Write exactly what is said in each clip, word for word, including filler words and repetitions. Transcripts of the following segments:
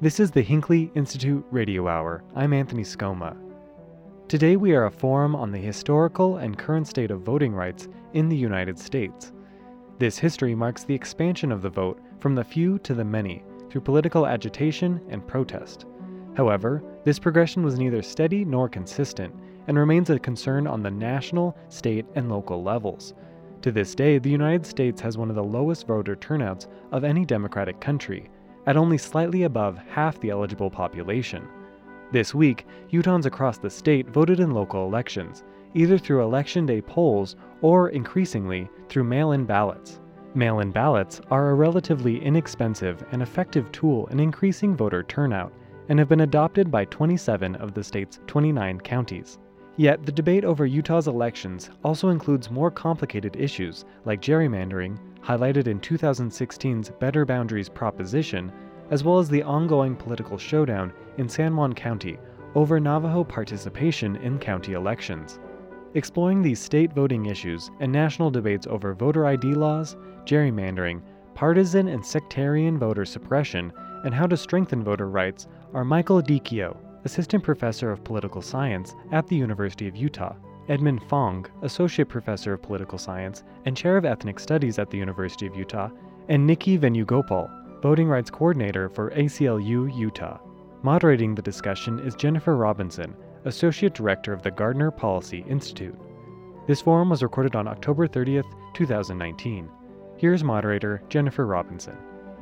This is the Hinckley Institute Radio Hour. I'm Anthony Scoma. Today we are a forum on the historical and current state of voting rights in the United States. This history marks the expansion of the vote from the few to the many through political agitation and protest. However, this progression was neither steady nor consistent and remains a concern on the national, state, and local levels. To this day, the United States has one of the lowest voter turnouts of any democratic country, at only slightly above half the eligible population. This week, Utahns across the state voted in local elections, either through Election Day polls or, increasingly, through mail-in ballots. Mail-in ballots are a relatively inexpensive and effective tool in increasing voter turnout and have been adopted by twenty-seven of the state's twenty-nine counties. Yet, the debate over Utah's elections also includes more complicated issues like gerrymandering, highlighted in two thousand sixteen's Better Boundaries proposition, as well as the ongoing political showdown in San Juan County over Navajo participation in county elections. Exploring these state voting issues and national debates over voter I D laws, gerrymandering, partisan and sectarian voter suppression, and how to strengthen voter rights are Michael Dichio, Assistant Professor of Political Science at the University of Utah, Edmund Fong, Associate Professor of Political Science and Chair of Ethnic Studies at the University of Utah, and Nikki Venugopal, Voting Rights Coordinator for A C L U Utah. Moderating the discussion is Jennifer Robinson, Associate Director of the Gardner Policy Institute. This forum was recorded on October thirtieth, two thousand nineteen. Here's moderator Jennifer Robinson.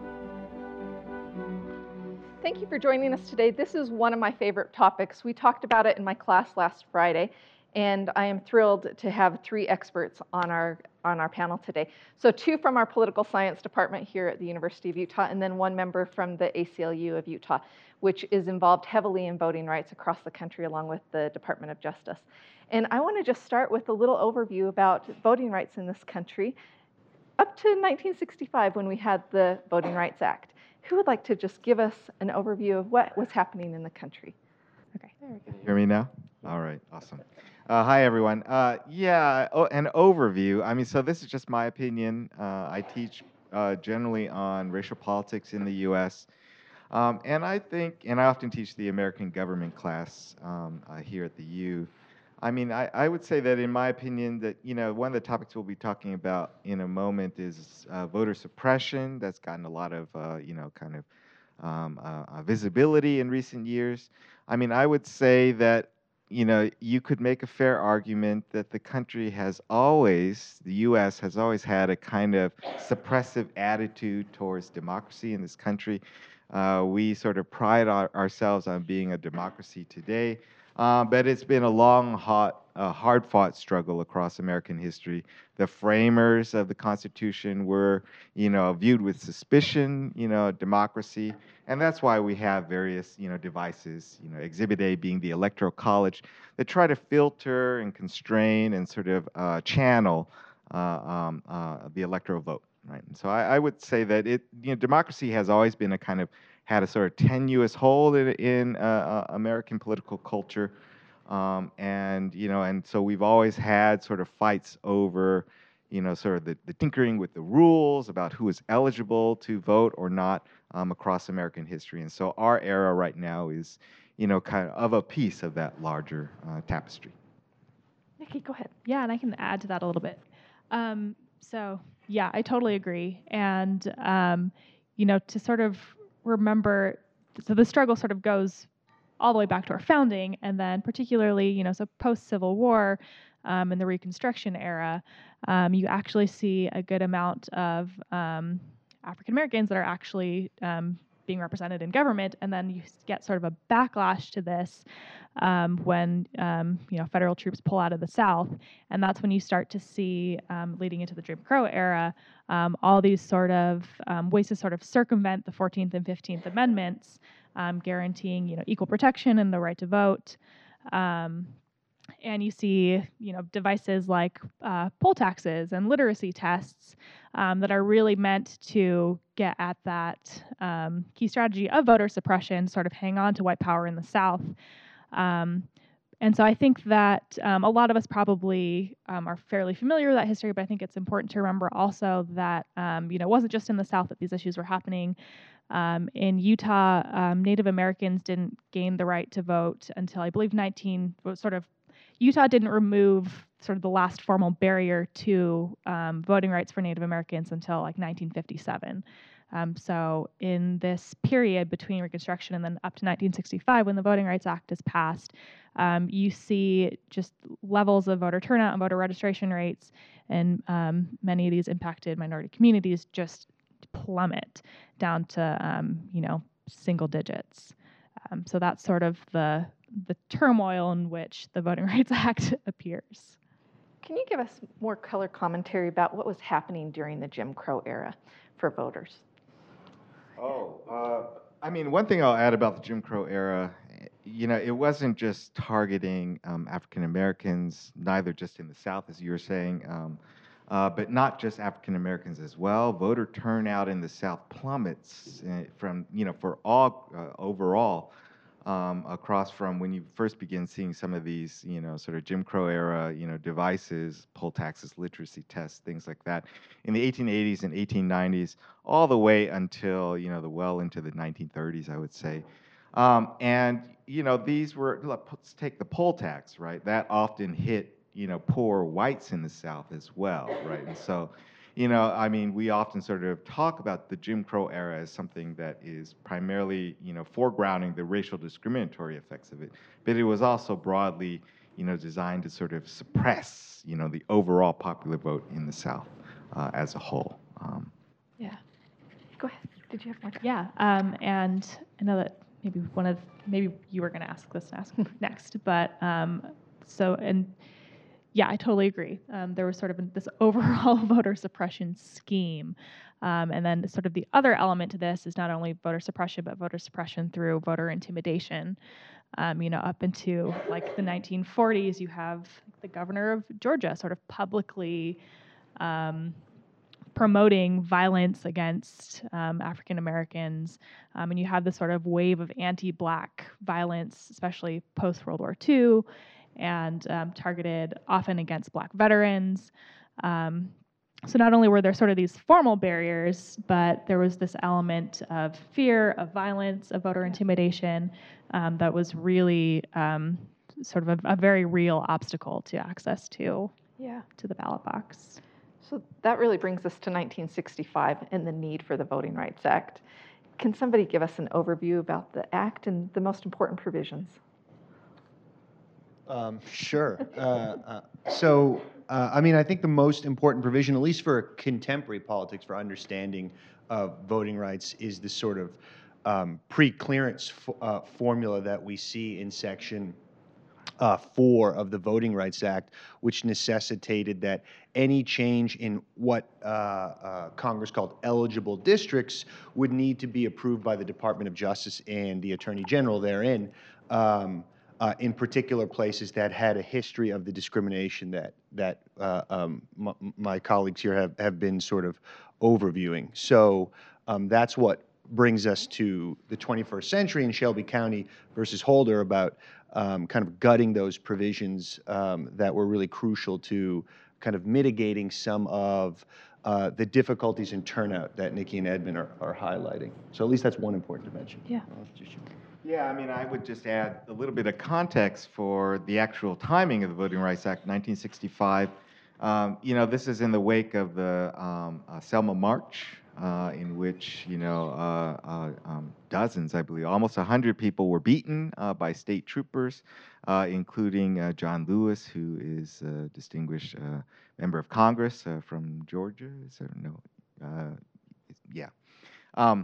Thank you for joining us today. This is one of my favorite topics. We talked about it in my class last Friday, and I am thrilled to have three experts on our on our panel today. So two from our political science department here at the University of Utah, and then one member from the A C L U of Utah, which is involved heavily in voting rights across the country along with the Department of Justice. And I want to just start with a little overview about voting rights in this country up to nineteen sixty-five when we had the Voting Rights Act. Who would like to just give us an overview of what was happening in the country? Okay, there we go. Can you hear me now? All right, awesome. Uh, hi, everyone. Uh, yeah, oh, an overview. I mean, so this is just my opinion. Uh, I teach uh, generally on racial politics in the U S Um, and I think, and I often teach the American government class um, uh, here at the U. I mean, I, I would say that in my opinion that, you know, one of the topics we'll be talking about in a moment is uh, voter suppression. That's gotten a lot of, uh, you know, kind of um, uh, uh, visibility in recent years. I mean, I would say that, you know, you could make a fair argument that the country has always, the U S has always had a kind of suppressive attitude towards democracy in this country. Uh, we sort of pride our, ourselves on being a democracy today. Uh, but it's been a long, hot, uh, hard-fought struggle across American history. The framers of the Constitution were, you know, viewed with suspicion, you know, democracy, and that's why we have various, you know, devices, you know, Exhibit A being the Electoral College, that try to filter and constrain and sort of uh, channel uh, um, uh, the electoral vote, right? And so I, I would say that it, you know, democracy has always been a kind of had a sort of tenuous hold in, in uh, uh, American political culture, um, and you know, and so we've always had sort of fights over, you know, sort of the, the tinkering with the rules about who is eligible to vote or not um, across American history. And so our era right now is, you know, kind of, of a piece of that larger uh, tapestry. Nikki, go ahead. Yeah, and I can add to that a little bit. Um, so yeah, I totally agree, and um, you know, to sort of remember, so the struggle sort of goes all the way back to our founding, and then particularly, you know, so post-Civil War, um, in the Reconstruction era, um, you actually see a good amount of um, African Americans that are actually um, being represented in government, and then you get sort of a backlash to this um, when um, you know, federal troops pull out of the South, and that's when you start to see, um, leading into the Jim Crow era, um, all these sort of um, ways to sort of circumvent the fourteenth and fifteenth Amendments, um, guaranteeing, you know, equal protection and the right to vote. Um, And you see, you know, devices like uh, poll taxes and literacy tests um, that are really meant to get at that um, key strategy of voter suppression, sort of hang on to white power in the South. Um, and so I think that um, a lot of us probably um, are fairly familiar with that history, but I think it's important to remember also that, um, you know, it wasn't just in the South that these issues were happening. Um, in Utah, um, Native Americans didn't gain the right to vote until I believe nineteen, sort of, Utah didn't remove sort of the last formal barrier to um, voting rights for Native Americans until like nineteen fifty-seven. Um, so in this period between Reconstruction and then up to nineteen sixty-five, when the Voting Rights Act is passed, um, you see just levels of voter turnout and voter registration rates in um, many of these impacted minority communities just plummet down to um, you know single digits. Um, so that's sort of the the turmoil in which the Voting Rights Act appears. Can you give us more color commentary about what was happening during the Jim Crow era for voters? Oh, uh, I mean, one thing I'll add about the Jim Crow era, you know, it wasn't just targeting um, African Americans, neither just in the South, as you were saying, um, uh, but not just African Americans as well. Voter turnout in the South plummets uh, from, you know, for all uh, overall. Um, across from when you first begin seeing some of these, you know, sort of Jim Crow era, you know, devices, poll taxes, literacy tests, things like that, in the eighteen eighties and eighteen nineties, all the way until, you know, the well into the nineteen thirties, I would say. Um, and, you know, these were, let's take the poll tax, right? That often hit, you know, poor whites in the South as well, right? And so, you know, I mean, we often sort of talk about the Jim Crow era as something that is primarily, you know, foregrounding the racial discriminatory effects of it, but it was also broadly, you know, designed to sort of suppress, you know, the overall popular vote in the South uh, as a whole. Um, Yeah. Go ahead. Did you have more? Yeah, um, and I know that maybe one of maybe you were going to ask this next, next, but um, so and yeah, I totally agree. Um, there was sort of this overall voter suppression scheme, um, and then sort of the other element to this is not only voter suppression, but voter suppression through voter intimidation. Um, you know, up into like the nineteen forties, you have the governor of Georgia sort of publicly um, promoting violence against um, African Americans, um, and you have this sort of wave of anti-Black violence, especially post World War Two, and um, targeted often against Black veterans. Um, so not only were there sort of these formal barriers, but there was this element of fear, of violence, of voter intimidation um, that was really um, sort of a, a very real obstacle to access to Yeah. to the ballot box. So that really brings us to nineteen sixty-five and the need for the Voting Rights Act. Can somebody give us an overview about the act and the most important provisions? Um, sure. Uh, uh, so, uh, I mean, I think the most important provision, at least for contemporary politics, for understanding of voting rights, is this sort of um, pre-clearance f- uh, formula that we see in Section uh, four of the Voting Rights Act, which necessitated that any change in what uh, uh, Congress called eligible districts would need to be approved by the Department of Justice and the Attorney General therein. Um, Uh, in particular places that had a history of the discrimination that that uh, um, m- my colleagues here have, have been sort of overviewing. So um, that's what brings us to the twenty-first century in Shelby County versus Holder about um, kind of gutting those provisions um, that were really crucial to kind of mitigating some of uh, the difficulties in turnout that Nikki and Edmund are, are highlighting. So at least that's one important dimension. Yeah. Uh, just- Yeah, I mean, I would just add a little bit of context for the actual timing of the Voting Rights Act, nineteen sixty-five. Um, you know, this is in the wake of the um, uh, Selma March, uh, in which, you know, uh, uh, um, dozens, I believe, almost one hundred people were beaten uh, by state troopers, uh, including uh, John Lewis, who is a distinguished uh, member of Congress uh, from Georgia. Is there no? Uh, yeah. Um,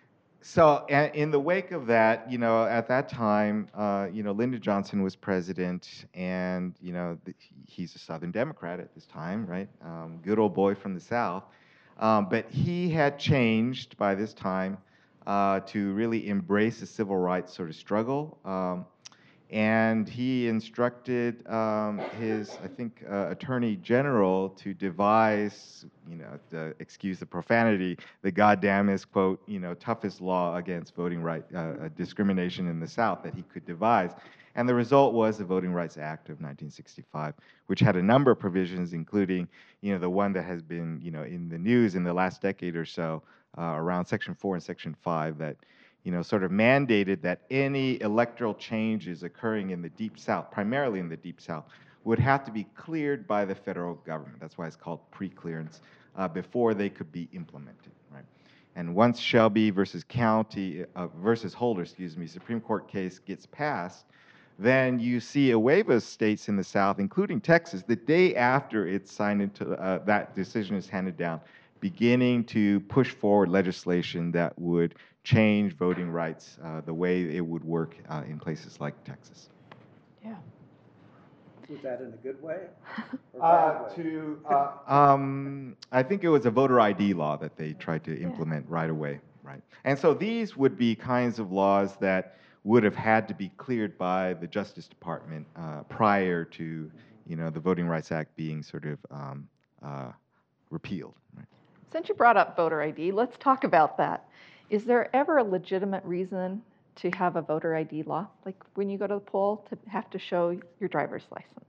So a- in the wake of that, you know, at that time, uh, you know, Lyndon Johnson was president, and you know, th- he's a Southern Democrat at this time, right? Um, good old boy from the South. Um, but he had changed by this time uh, to really embrace the civil rights sort of struggle. Um, and he instructed um, his, I think, uh, attorney general to devise, you know, to excuse the profanity, the goddamnest, quote, you know, toughest law against voting right uh, uh, discrimination in the South that he could devise. And the result was the Voting Rights Act of nineteen sixty-five, which had a number of provisions, including, you know, the one that has been, you know, in the news in the last decade or so, uh, around Section four and Section five, that, you know, sort of mandated that any electoral changes occurring in the Deep South, primarily in the Deep South, would have to be cleared by the federal government. That's why it's called pre-clearance, uh, before they could be implemented, right? And once Shelby versus County, uh, versus Holder, excuse me, Supreme Court case gets passed, then you see a wave of states in the South, including Texas, the day after it's signed into, uh, that decision is handed down, beginning to push forward legislation that would change voting rights uh, the way it would work uh, in places like Texas. Yeah. Was that in a good way or Uh, bad way? to, uh, um, I think it was a voter I D law that they tried to implement right away, right? And so these would be kinds of laws that would have had to be cleared by the Justice Department uh, prior to, you know, the Voting Rights Act being sort of um, uh, repealed, right? Since you brought up voter I D, let's talk about that. Is there ever a legitimate reason to have a voter I D law? Like when you go to the poll, to have to show your driver's license?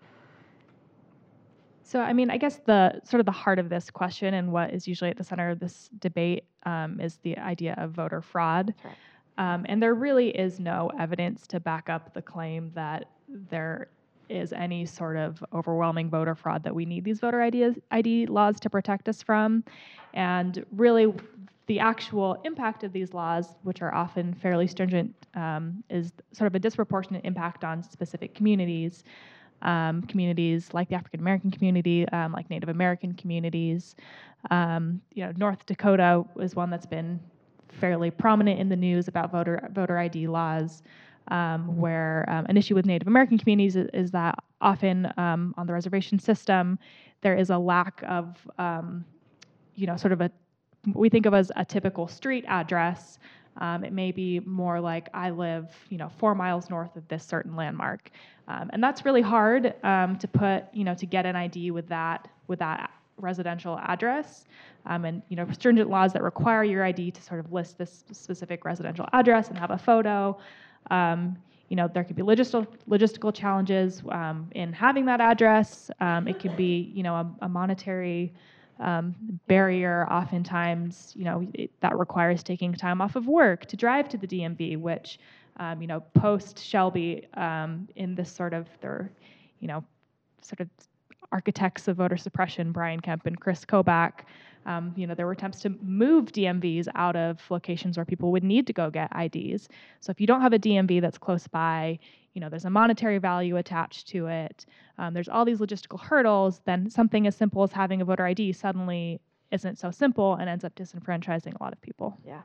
So, I mean, I guess the sort of the heart of this question and what is usually at the center of this debate um, is the idea of voter fraud. That's right. Um, and there really is no evidence to back up the claim that there is any sort of overwhelming voter fraud that we need these voter I D, I D laws to protect us from. And really, the actual impact of these laws, which are often fairly stringent, um, is sort of a disproportionate impact on specific communities. Um, communities like the African American community, um, like Native American communities. Um, you know, North Dakota is one that's been fairly prominent in the news about voter voter I D laws, um, where um, an issue with Native American communities is, is that often um, on the reservation system there is a lack of, um, you know, sort of a what we think of as a typical street address. Um, it may be more like I live, you know, four miles north of this certain landmark, um, and that's really hard um, to put, you know, to get an I D with that with that residential address, um, and you know, stringent laws that require your I D to sort of list this specific residential address and have a photo. Um, you know, there could be logistical logistical challenges um, in having that address. Um, it could be, you know, a, a monetary Um, barrier. Oftentimes, you know, it, that requires taking time off of work to drive to the D M V, which, um, you know, post Shelby, um, in this sort of their, you know, sort of architects of voter suppression, Brian Kemp and Chris Kobach, um, you know, there were attempts to move D M Vs out of locations where people would need to go get I Ds. So if you don't have a D M V that's close by, you know, there's a monetary value attached to it. Um, there's all these logistical hurdles. Then something as simple as having a voter I D suddenly isn't so simple and ends up disenfranchising a lot of people. Yeah.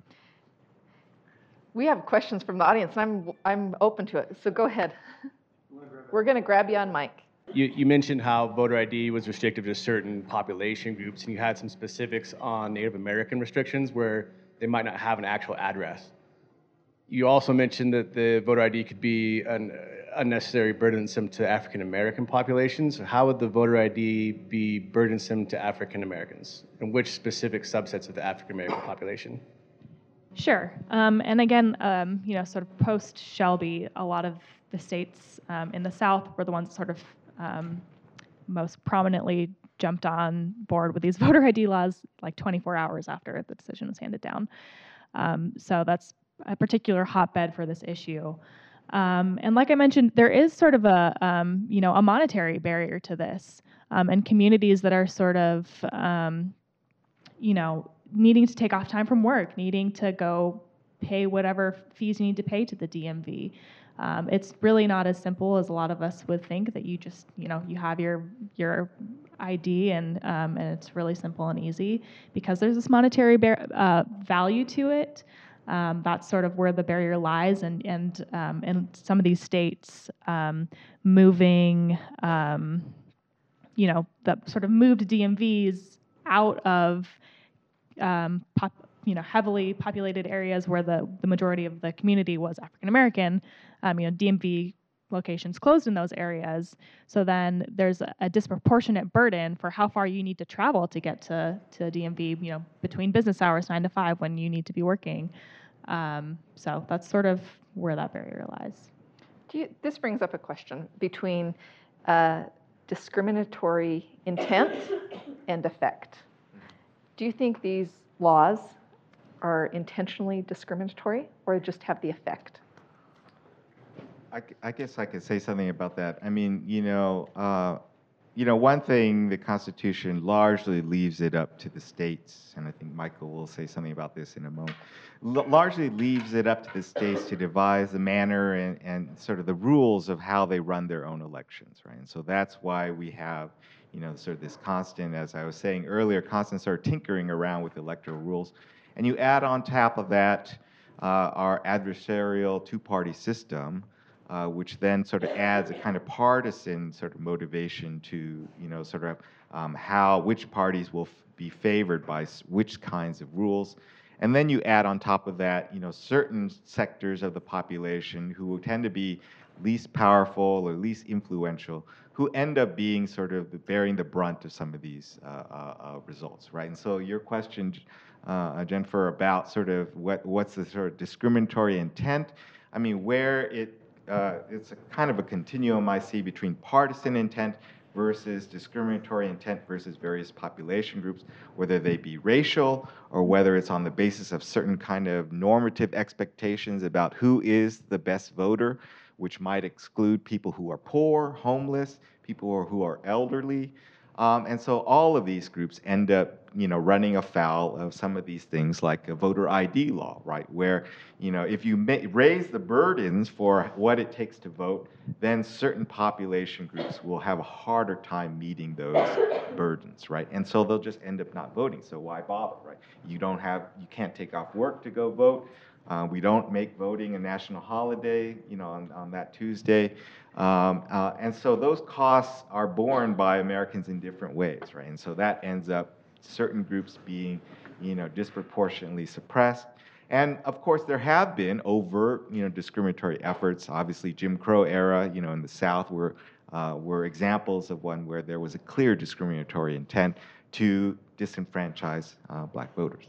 We have questions from the audience, and I'm I'm open to it. So go ahead. We're going to grab you on mic. You, you mentioned how voter I D was restrictive to certain population groups, and you had some specifics on Native American restrictions where they might not have an actual address. You also mentioned that the voter I D could be an unnecessary burdensome to African American populations. How would the voter I D be burdensome to African Americans, and which specific subsets of the African American population? Sure. Um, and again, um, you know, sort of post Shelby, a lot of the states um, in the South were the ones that sort of um, most prominently jumped on board with these voter I D laws like twenty-four hours after the decision was handed down. Um, so that's a particular hotbed for this issue. Um, and like I mentioned, there is sort of a, um, you know, a monetary barrier to this, um, and communities that are sort of, um, you know, needing to take off time from work, needing to go pay whatever fees you need to pay to the D M V. Um, it's really not as simple as a lot of us would think, that you just, you know, you have your your I D and um, and it's really simple and easy, because there's this monetary bar- uh, value to it. Um, that's sort of where the barrier lies, and and um, in some of these states, um, moving, um, you know, the sort of moved D M Vs out of, um, pop, you know, heavily populated areas where the the majority of the community was African American. Um, you know, D M V locations closed in those areas. So then there's a, a disproportionate burden for how far you need to travel to get to, to D M V, you know, between business hours, nine to five, when you need to be working. Um, so that's sort of where that barrier lies. Do you, this brings up a question between uh, discriminatory intent and effect. Do you think these laws are intentionally discriminatory or just have the effect? I, I guess I could say something about that. I mean, you know, uh, you know, one thing the Constitution largely leaves it up to the states, and I think Michael will say something about this in a moment, L- largely leaves it up to the states to devise the manner and, and sort of the rules of how they run their own elections, right? And so that's why we have, you know, sort of this constant, as I was saying earlier, constant sort of tinkering around with electoral rules. And you add on top of that uh, our adversarial two-party system, Uh, which then sort of adds a kind of partisan sort of motivation to, you know, sort of um, how, which parties will f- be favored by s- which kinds of rules. And then you add on top of that, you know, certain sectors of the population who tend to be least powerful or least influential, who end up being sort of bearing the brunt of some of these uh, uh, uh, results, right? And so your question, uh, Jennifer, about sort of what what's the sort of discriminatory intent, I mean, where it Uh, it's a kind of a continuum I see between partisan intent versus discriminatory intent versus various population groups, whether they be racial or whether it's on the basis of certain kind of normative expectations about who is the best voter, which might exclude people who are poor, homeless, people who are, who are elderly. Um, and so all of these groups end up, you know, running afoul of some of these things like a voter I D law, right? Where, you know, if you ma- raise the burdens for what it takes to vote, then certain population groups will have a harder time meeting those burdens, right? And so they'll just end up not voting. So why bother, right? You don't have, you can't take off work to go vote. Uh, we don't make voting a national holiday, you know, on, on that Tuesday. Um, uh, and so those costs are borne by Americans in different ways, right? And so that ends up certain groups being, you know, disproportionately suppressed. And of course, there have been overt, you know, discriminatory efforts. Obviously, Jim Crow era, you know, in the South were uh, were examples of one where there was a clear discriminatory intent to disenfranchise uh, black voters.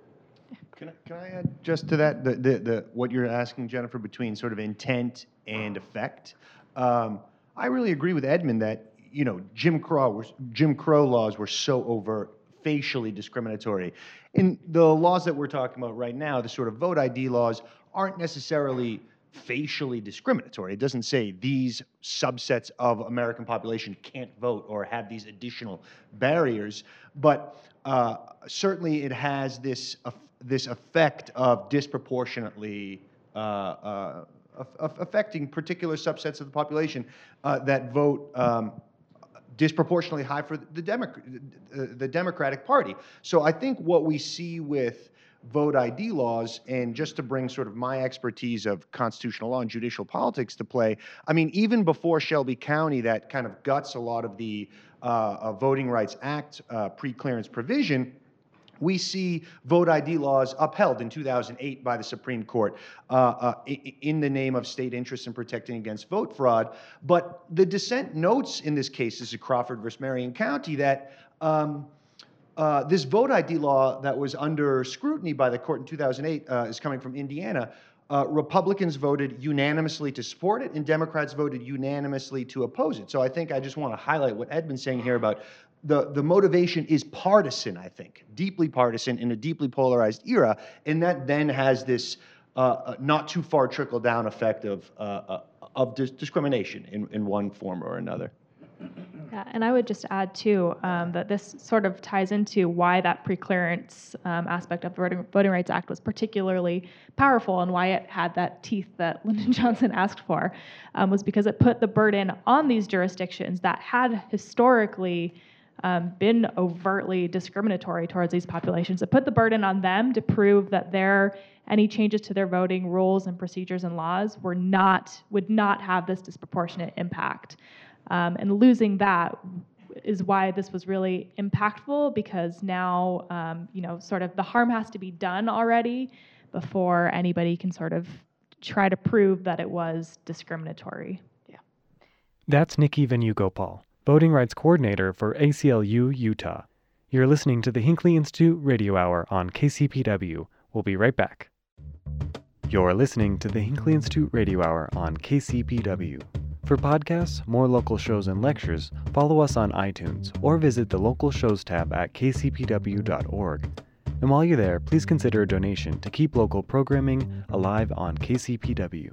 Can I, can I add just to that, the, the, the, what you're asking, Jennifer, between sort of intent and effect? Um, I really agree with Edmund that, you know, Jim Crow, was, Jim Crow laws were so overt, facially discriminatory. And the laws that we're talking about right now, the sort of vote I D laws, aren't necessarily facially discriminatory. It doesn't say these subsets of American population can't vote or have these additional barriers, but uh, certainly it has this uh, this effect of disproportionately uh, uh, af- affecting particular subsets of the population uh, that vote um, disproportionately high for the, Democ- the Democratic Party. So I think what we see with vote I D laws, and just to bring sort of my expertise of constitutional law and judicial politics to play, I mean, even before Shelby County, that kind of guts a lot of the uh, uh, Voting Rights Act uh, pre-clearance provision, we see vote I D laws upheld in two thousand eight by the Supreme Court uh, uh, in the name of state interest in protecting against vote fraud. But the dissent notes in this case, this is Crawford versus Marion County, that um, uh, this vote I D law that was under scrutiny by the court in two thousand eight uh, is coming from Indiana. Uh, Republicans voted unanimously to support it, and Democrats voted unanimously to oppose it. So I think I just want to highlight what Edmund's saying here about the, the motivation is partisan, I think, deeply partisan in a deeply polarized era, and that then has this uh, not too far trickle-down effect of, uh, uh, of dis- discrimination in, in one form or another. Yeah, and I would just add too um, that this sort of ties into why that preclearance um, aspect of the Voting, Voting Rights Act was particularly powerful and why it had that teeth that Lyndon Johnson asked for, um, was because it put the burden on these jurisdictions that had historically um, been overtly discriminatory towards these populations. It put the burden on them to prove that their any changes to their voting rules and procedures and laws were not would not have this disproportionate impact. Um, and losing that is why this was really impactful, because now, um, you know, sort of the harm has to be done already before anybody can sort of try to prove that it was discriminatory. Yeah. That's Nikki Venugopal, Voting Rights Coordinator for A C L U Utah. You're listening to the Hinckley Institute Radio Hour on K C P W. We'll be right back. You're listening to the Hinckley Institute Radio Hour on K C P W. For podcasts, more local shows, and lectures, follow us on iTunes or visit the Local Shows tab at k c p w dot org. And while you're there, please consider a donation to keep local programming alive on K C P W.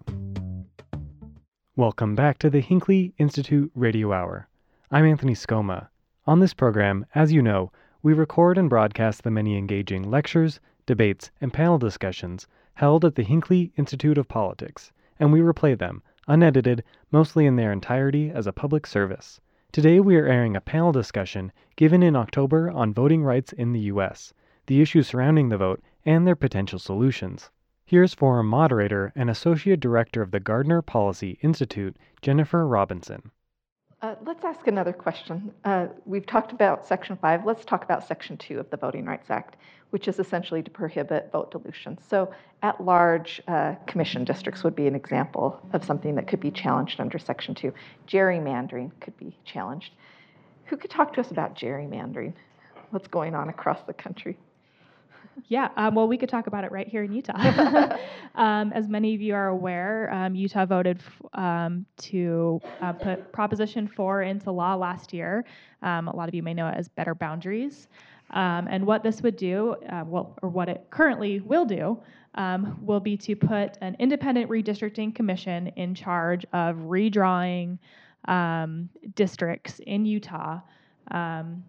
Welcome back to the Hinckley Institute Radio Hour. I'm Anthony Scoma. On this program, as you know, we record and broadcast the many engaging lectures, debates, and panel discussions held at the Hinckley Institute of Politics, and we replay them, unedited, mostly in their entirety as a public service. Today we are airing a panel discussion given in October on voting rights in the U S, the issues surrounding the vote, and their potential solutions. Here's forum moderator and Associate Director of the Gardner Policy Institute, Jennifer Robinson. Uh, let's ask another question. Uh, we've talked about Section five. Let's talk about Section two of the Voting Rights Act, which is essentially to prohibit vote dilution. So at-large uh, commission districts would be an example of something that could be challenged under Section two. Gerrymandering could be challenged. Who could talk to us about gerrymandering? What's going on across the country? Yeah, um, well, we could talk about it right here in Utah. um, as many of you are aware, um, Utah voted f- um, to uh, put Proposition four into law last year. Um, a lot of you may know it as Better Boundaries. Um, and what this would do, uh, well, or what it currently will do, um, will be to put an independent redistricting commission in charge of redrawing um, districts in Utah. Um,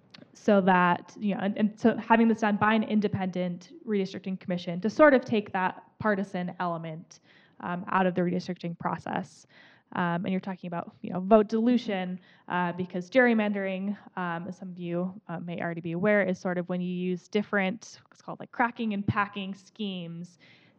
So that, you know, and, and so having this done by an independent redistricting commission to sort of take that partisan element um, out of the redistricting process. Um, and you're talking about, you know, vote dilution uh, because gerrymandering, um, as some of you uh, may already be aware, is sort of when you use different, what's called like cracking and packing schemes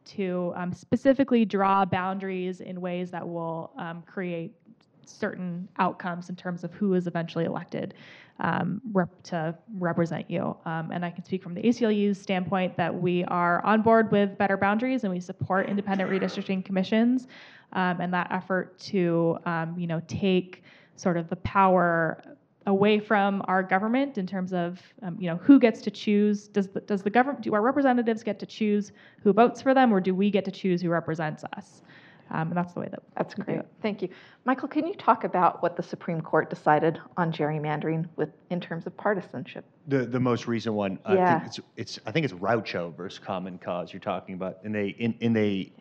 to um, specifically draw boundaries in ways that will um, create certain outcomes in terms of who is eventually elected um, rep- to represent you. Um, and I can speak from the A C L U's standpoint that we are on board with Better Boundaries and we support independent redistricting commissions um, and that effort to, um, you know, take sort of the power away from our government in terms of, um, you know, who gets to choose. Does the, does the government, do our representatives get to choose who votes for them, or do we get to choose who represents us? Um, and that's the way that That's we do great. it. Thank you. Michael, can you talk about what the Supreme Court decided on gerrymandering with in terms of partisanship? The the most recent one, I Yeah. think it's it's I think it's Raucho versus Common Cause you're talking about, and they in, in they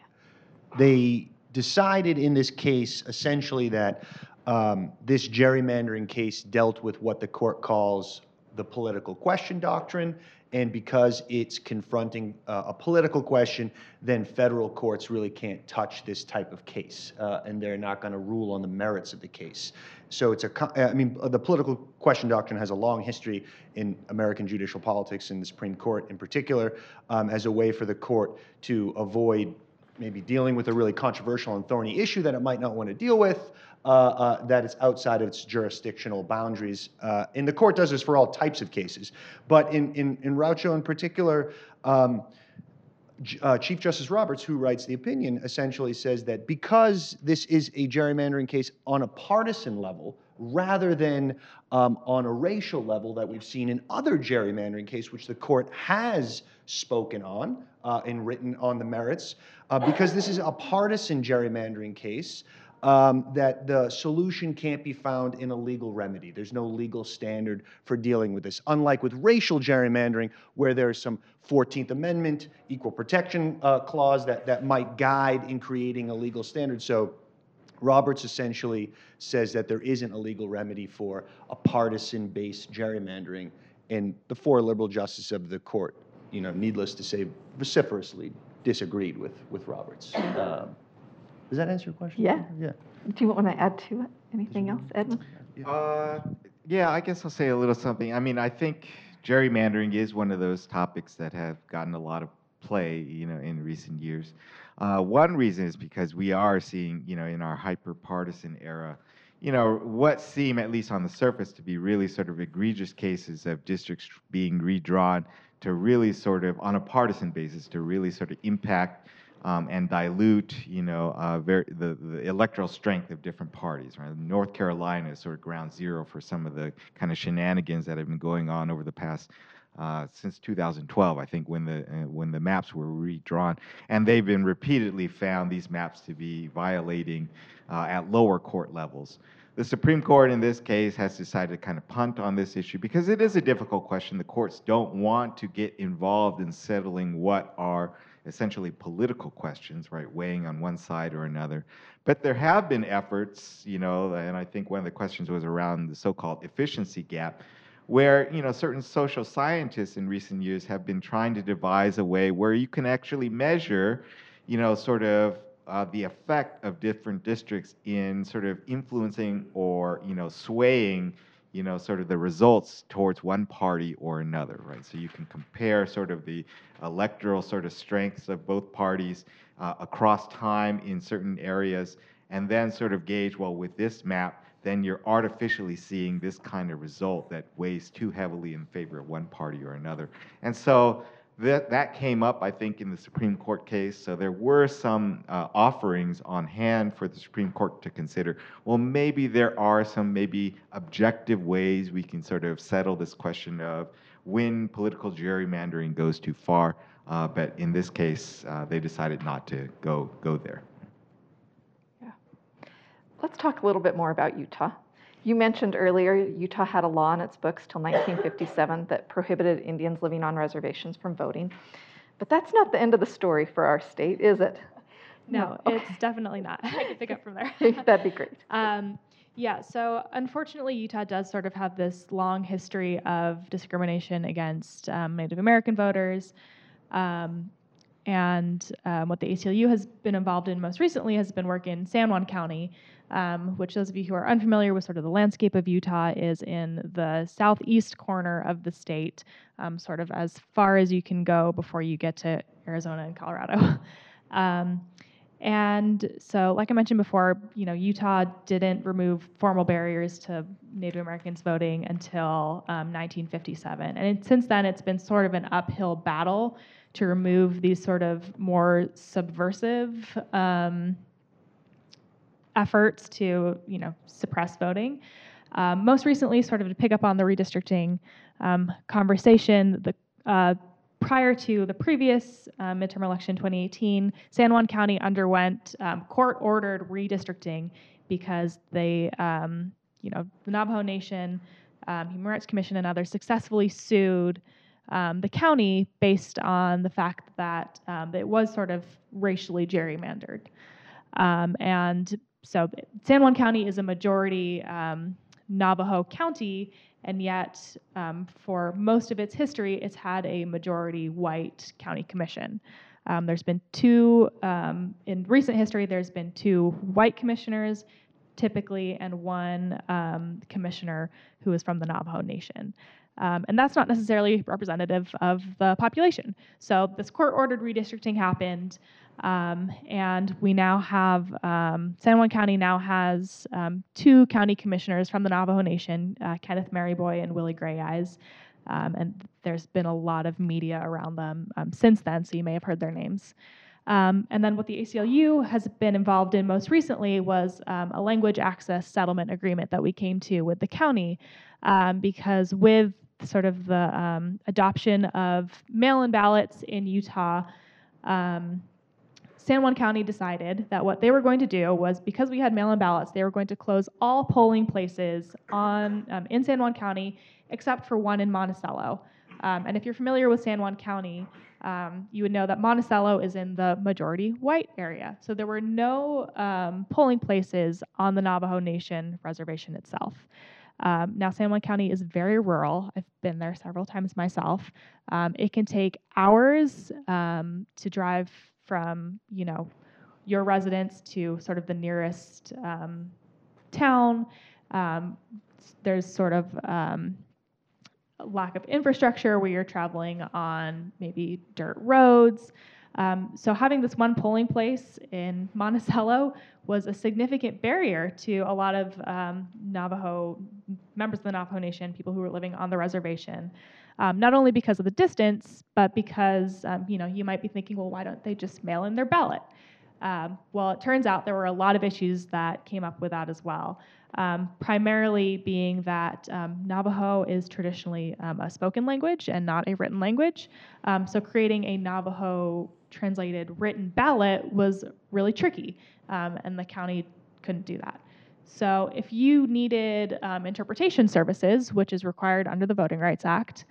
they decided in this case essentially that um, this gerrymandering case dealt with what the court calls the political question doctrine, and because it's confronting uh, a political question, then federal courts really can't touch this type of case, uh, and they're not going to rule on the merits of the case. So it's a, co- I mean, the political question doctrine has a long history in American judicial politics, in the Supreme Court in particular, um, as a way for the court to avoid maybe dealing with a really controversial and thorny issue that it might not want to deal with, uh, uh, that is outside of its jurisdictional boundaries. Uh, and the court does this for all types of cases. But in, in, in Raucho in particular, um, uh, Chief Justice Roberts, who writes the opinion, essentially says that because this is a gerrymandering case on a partisan level, rather than um, on a racial level that we've seen in other gerrymandering cases, which the court has spoken on uh, and written on the merits, uh, because this is a partisan gerrymandering case, um, that the solution can't be found in a legal remedy. There's no legal standard for dealing with this. Unlike with racial gerrymandering, where there's some fourteenth Amendment equal protection uh, clause that, that might guide in creating a legal standard. So Roberts essentially says that there isn't a legal remedy for a partisan-based gerrymandering, and the four liberal justices of the court, you know, needless to say, vociferously disagreed with, with Roberts. Um, does that answer your question? Yeah. Yeah. Do you want to add to it? Anything else, Edmund? Uh, yeah, I guess I'll say a little something. I mean, I think gerrymandering is one of those topics that have gotten a lot of play, you know, in recent years. Uh, one reason is because we are seeing, you know, in our hyper-partisan era, you know, what seem, at least on the surface, to be really sort of egregious cases of districts being redrawn to really sort of, on a partisan basis, to really sort of impact Um, and dilute, you know, uh, very, the, the electoral strength of different parties. Right? North Carolina is sort of ground zero for some of the kind of shenanigans that have been going on over the past uh, since two thousand twelve, I think, when the uh, when the maps were redrawn, and they've been repeatedly found these maps to be violating uh, at lower court levels. The Supreme Court in this case has decided to kind of punt on this issue because it is a difficult question. The courts don't want to get involved in settling what are essentially political questions, right, weighing on one side or another. But there have been efforts, you know, and I think one of the questions was around the so-called efficiency gap, where, you know, certain social scientists in recent years have been trying to devise a way where you can actually measure, you know, sort of uh, the effect of different districts in sort of influencing or, you know, swaying, you know, sort of the results towards one party or another, right? So you can compare sort of the electoral sort of strengths of both parties uh, across time in certain areas, and then sort of gauge, well, with this map, then you're artificially seeing this kind of result that weighs too heavily in favor of one party or another. And so that, that came up, I think, in the Supreme Court case. So there were some uh, offerings on hand for the Supreme Court to consider. Well, maybe there are some maybe objective ways we can sort of settle this question of when political gerrymandering goes too far. Uh, but in this case, uh, they decided not to go, go there. Yeah. Let's talk a little bit more about Utah. You mentioned earlier Utah had a law in its books till nineteen fifty-seven that prohibited Indians living on reservations from voting. But that's not the end of the story for our state, is it? No, No. it's definitely not. I can pick up from there. That'd be great. Um, yeah, so unfortunately, Utah does sort of have this long history of discrimination against um, Native American voters. Um, and um, what the A C L U has been involved in most recently has been work in San Juan County, um, which those of you who are unfamiliar with sort of the landscape of Utah is in the southeast corner of the state, um, sort of as far as you can go before you get to Arizona and Colorado. um, And so, like I mentioned before, you know, Utah didn't remove formal barriers to Native Americans voting until um, nineteen fifty-seven. And it, since then, it's been sort of an uphill battle to remove these sort of more subversive um, efforts to, you know, suppress voting. Um, most recently, sort of to pick up on the redistricting um, conversation, the uh, prior to the previous uh, midterm election, twenty eighteen, San Juan County underwent um, court-ordered redistricting because they, um, you know, the Navajo Nation, um, Human Rights Commission, and others successfully sued um, the county based on the fact that um, it was sort of racially gerrymandered. Um, and so San Juan County is a majority um, Navajo county, and yet um, for most of its history, it's had a majority white county commission. Um, there's been two, um, in recent history, there's been two white commissioners typically, and one um, commissioner who is from the Navajo Nation. Um, and that's not necessarily representative of the population. So this court-ordered redistricting happened, um, and we now have, um, San Juan County now has um, two county commissioners from the Navajo Nation, uh, Kenneth Maryboy and Willie Gray Eyes. Um, and there's been a lot of media around them um, since then, so you may have heard their names. Um, and then what the A C L U has been involved in most recently was um, a language access settlement agreement that we came to with the county, um, because with sort of the um, adoption of mail-in ballots in Utah, um, San Juan County decided that what they were going to do was, because we had mail-in ballots, they were going to close all polling places on um, in San Juan County except for one in Monticello. Um, and if you're familiar with San Juan County, um, you would know that Monticello is in the majority white area. So there were no um, polling places on the Navajo Nation reservation itself. Um, now, San Juan County is very rural. I've been there several times myself. Um, it can take hours um, to drive from, you know, your residence to sort of the nearest um, town. Um, there's sort of um, lack of infrastructure where you're traveling on maybe dirt roads. Um, so having this one polling place in Monticello was a significant barrier to a lot of um, Navajo, members of the Navajo Nation, people who were living on the reservation. Um, not only because of the distance, but because, um, you know, you might be thinking, well, why don't they just mail in their ballot? Um, well, it turns out there were a lot of issues that came up with that as well. Um, primarily being that um, Navajo is traditionally um, a spoken language and not a written language. Um, so creating a Navajo translated written ballot was really tricky, um, and the county couldn't do that. So if you needed um, interpretation services, which is required under the Voting Rights Act,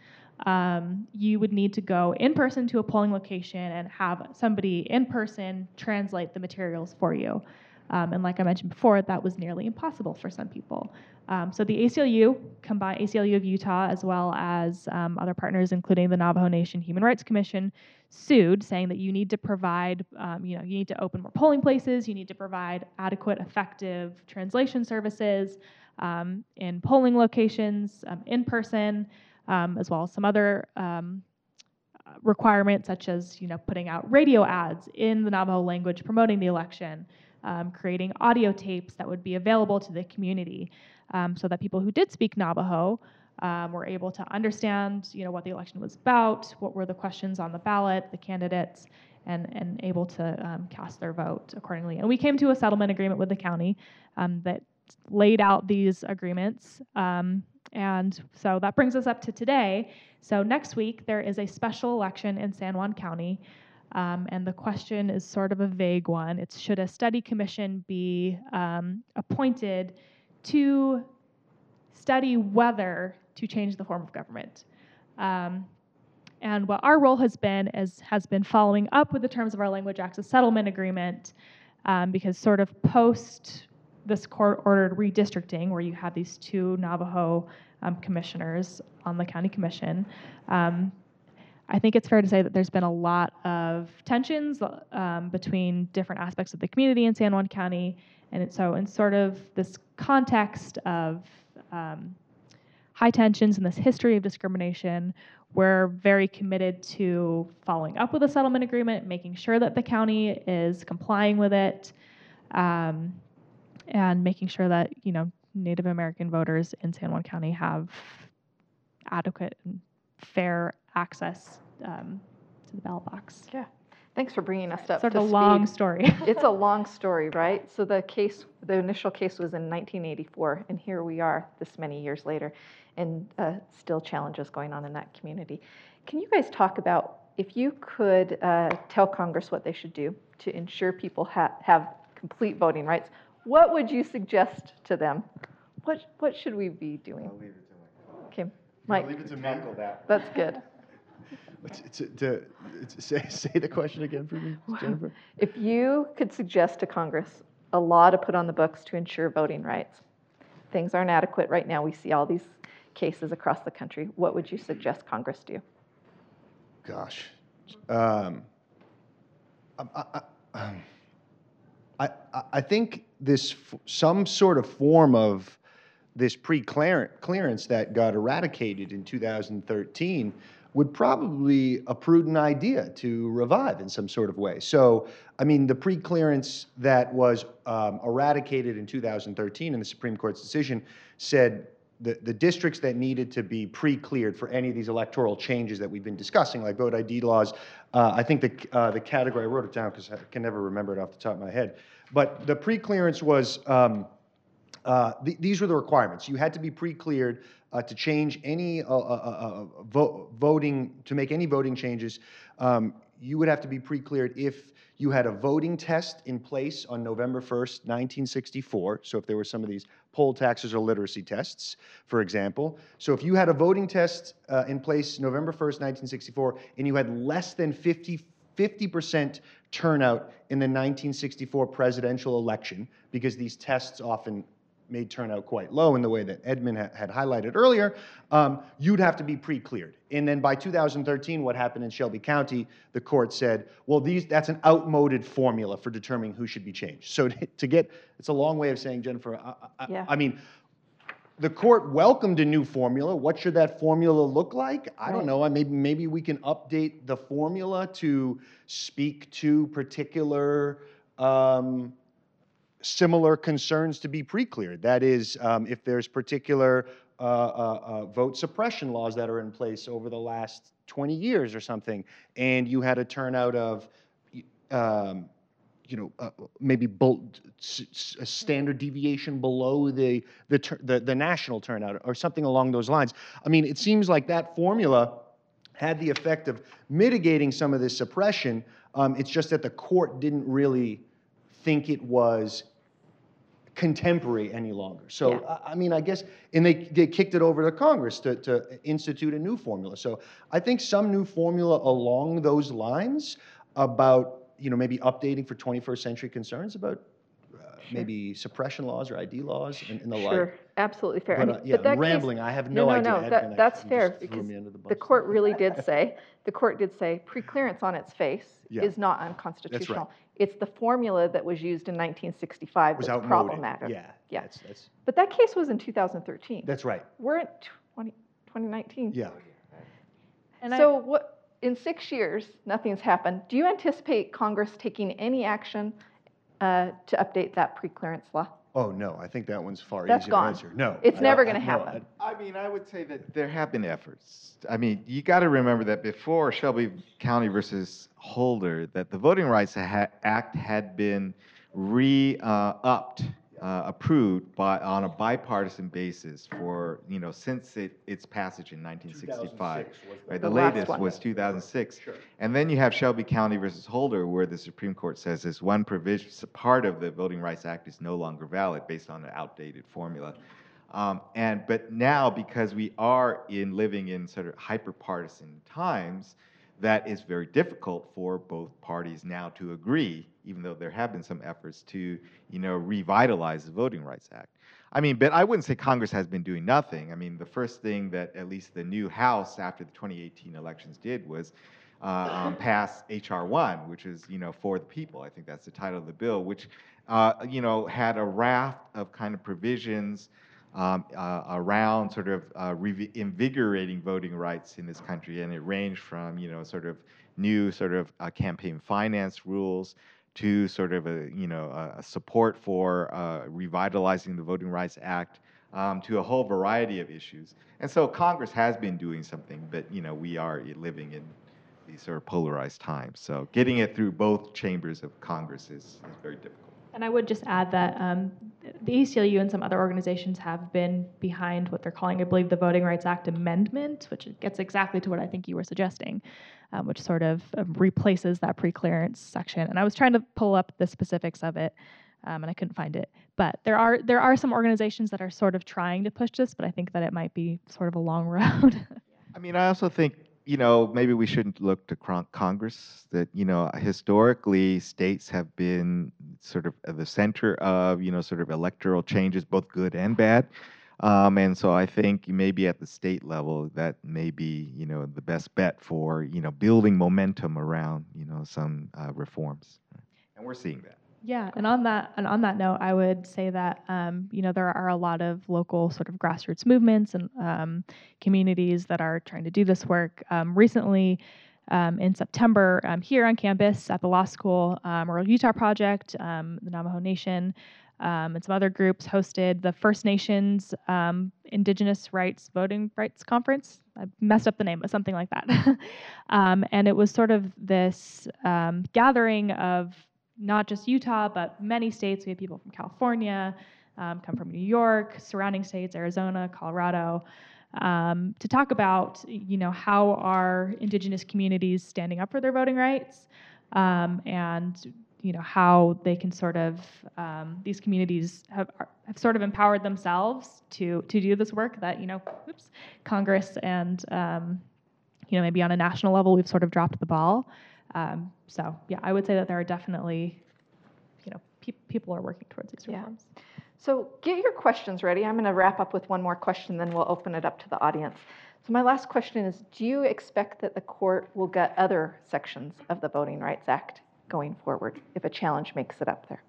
um, you would need to go in person to a polling location and have somebody in person translate the materials for you. Um, and like I mentioned before, that was nearly impossible for some people. Um, so the A C L U, combined A C L U of Utah, as well as um, other partners, including the Navajo Nation Human Rights Commission, sued, saying that you need to provide, um, you know, you need to open more polling places, you need to provide adequate, effective translation services um, in polling locations, um, in person, um, as well as some other um, requirements, such as, you know, putting out radio ads in the Navajo language promoting the election. Um, creating audio tapes that would be available to the community, um, so that people who did speak Navajo um, were able to understand, you know, what the election was about, what were the questions on the ballot, the candidates, and, and able to um, cast their vote accordingly. And we came to a settlement agreement with the county um, that laid out these agreements. Um, and so that brings us up to today. So next week, there is a special election in San Juan County. Um, and the question is sort of a vague one. It's, should a study commission be um, appointed to study whether to change the form of government? Um, and what our role has been is has been following up with the terms of our language access settlement agreement, um, because sort of post this court-ordered redistricting, where you have these two Navajo um, commissioners on the county commission, um, I think it's fair to say that there's been a lot of tensions um, between different aspects of the community in San Juan County. And it, so in sort of this context of um, high tensions and this history of discrimination, we're very committed to following up with a settlement agreement, making sure that the county is complying with it, um, and making sure that, you know, Native American voters in San Juan County have adequate and fair access um, to the ballot box. Yeah. Thanks for bringing us up Sort to of a speed. long story. It's a long story, right? So the case, the initial case was in nineteen eighty-four, and here we are this many years later, and uh, still challenges going on in that community. Can you guys talk about, if you could uh, tell Congress what they should do to ensure people ha- have complete voting rights, what would you suggest to them? What what should we be doing? I'll leave it to Mike. Okay, Mike. I'll leave it to tackle that. That's good. To, to, to say, say the question again for me, Jennifer. If you could suggest to Congress a law to put on the books to ensure voting rights, things aren't adequate right now. We see all these cases across the country. What would you suggest Congress do? Gosh, um, I, I, um, I, I think this some sort of form of this pre-clearance that got eradicated in two thousand thirteen would probably be a prudent idea to revive in some sort of way. So, I mean, the pre-clearance that was um, eradicated in two thousand thirteen in the Supreme Court's decision said the, the districts that needed to be pre-cleared for any of these electoral changes that we've been discussing, like vote I D laws, uh, I think the, uh, the category, I wrote it down because I can never remember it off the top of my head, but the pre-clearance was, um, uh, th these were the requirements. You had to be pre-cleared uh, to change any uh, uh, uh, vo voting, to make any voting changes. Um, you would have to be pre-cleared if you had a voting test in place on November first, nineteen sixty-four. So if there were some of these poll taxes or literacy tests, for example. So if you had a voting test uh, in place November first, nineteen sixty-four, and you had less than fifty percent turnout in the nineteen sixty-four presidential election, because these tests often made turnout quite low in the way that Edmund ha had highlighted earlier, um, you'd have to be pre-cleared. And then by two thousand thirteen, what happened in Shelby County, the court said, well, these, that's an outmoded formula for determining who should be changed. So to get, it's a long way of saying, Jennifer, I, I, Yeah. I mean, the court welcomed a new formula. What should that formula look like? I don't Right. know. I maybe, maybe we can update the formula to speak to particular um, similar concerns to be pre-cleared. That is, um, if there's particular uh, uh, uh, vote suppression laws that are in place over the last twenty years or something, and you had a turnout of, um, you know, uh, maybe bel- s- s- a standard deviation below the the, tur- the the national turnout or something along those lines. I mean, it seems like that formula had the effect of mitigating some of this suppression. Um, it's just that the court didn't really think it was contemporary any longer. So, Yeah. I I mean, I guess, and they, they kicked it over to Congress to, to institute a new formula. So I think some new formula along those lines about, you know, maybe updating for twenty-first century concerns about uh, maybe suppression laws or I D laws and, and the Sure, like. absolutely fair. But, And- uh, yeah, but that I'm case- rambling. I have No, no no, idea. no, Ed that, kinda- that's you fair, just threw because me under the the bus. court really did say, the court did say preclearance on its face Yeah. is not unconstitutional. That's It's the formula that was used in nineteen sixty-five Was that's outmoded. problematic. Yeah, Yeah. That's, that's, But that case was in two thousand thirteen. that's right. We're in twenty, twenty nineteen. Yeah. And I- So what, in six years, nothing's happened. Do you anticipate Congress taking any action uh, to update that preclearance law? Oh, no, I think that one's far That's easier gone. to answer. No. It's I- never I- gonna no, happen. I- I mean, I would say that there have been efforts. I mean, you got to remember that before Shelby County versus Holder, that the Voting Rights Ha- Act had been re-upped, uh, approved by on a bipartisan basis for, you know, since it, its passage in nineteen sixty-five. Right, The the last latest one. was two thousand six. And then you have Shelby County versus Holder, where the Supreme Court says this one provision, part of the Voting Rights Act is no longer valid based on an outdated formula. Um, and but now, because we are in living in sort of hyper-partisan times, that is very difficult for both parties now to agree, even though there have been some efforts to, you know, revitalize the Voting Rights Act. I mean, but I wouldn't say Congress has been doing nothing. I mean, the first thing that at least the new House after the twenty eighteen elections did was uh, um, pass H R one, which is, you know, for the people. I think that's the title of the bill, which, uh, you know, had a raft of kind of provisions Um, uh, around sort of uh, reinvigorating voting rights in this country, and it ranged from, you know, sort of new sort of uh, campaign finance rules to sort of a, you know, a, a support for uh, revitalizing the Voting Rights Act, um, to a whole variety of issues. And so Congress has been doing something, but, you know, we are living in these sort of polarized times. So getting it through both chambers of Congress is, is very difficult. And I would just add that um, the A C L U and some other organizations have been behind what they're calling, I believe, the Voting Rights Act Amendment, which gets exactly to what I think you were suggesting, um, which sort of um, replaces that preclearance section. And I was trying to pull up the specifics of it, um, and I couldn't find it. But there are there are some organizations that are sort of trying to push this, but I think that it might be sort of a long road. I mean, I also think, you know, maybe we shouldn't look to Cron- Congress, that, you know, historically states have been sort of at the center of, you know, sort of electoral changes, both good and bad. Um, and so I think maybe at the state level, that may be, you know, the best bet for, you know, building momentum around, you know, some uh, reforms. And we're seeing that. Yeah, and on that and on that note, I would say that um, you know, there are a lot of local sort of grassroots movements and um, communities that are trying to do this work. Um, recently, um, in September, um, here on campus at the law school, um, Rural Utah Project, um, the Navajo Nation, um, and some other groups hosted the First Nations um, Indigenous Rights Voting Rights Conference. I messed up the name, but something like that. um, and it was sort of this um, gathering of not just Utah, but many states. We had people from California, um, come from New York, surrounding states, Arizona, Colorado, um, to talk about, you know, how are Indigenous communities standing up for their voting rights, um, and you know, how they can sort of um, these communities have have sort of empowered themselves to to do this work that, you know, oops, Congress and um, you know, maybe on a national level we've sort of dropped the ball. Um, so yeah, I would say that there are definitely, you know, pe- people are working towards these Yeah. reforms. So get your questions ready. I'm going to wrap up with one more question, then we'll open it up to the audience. So my last question is, do you expect that the court will gut other sections of the Voting Rights Act going forward if a challenge makes it up there?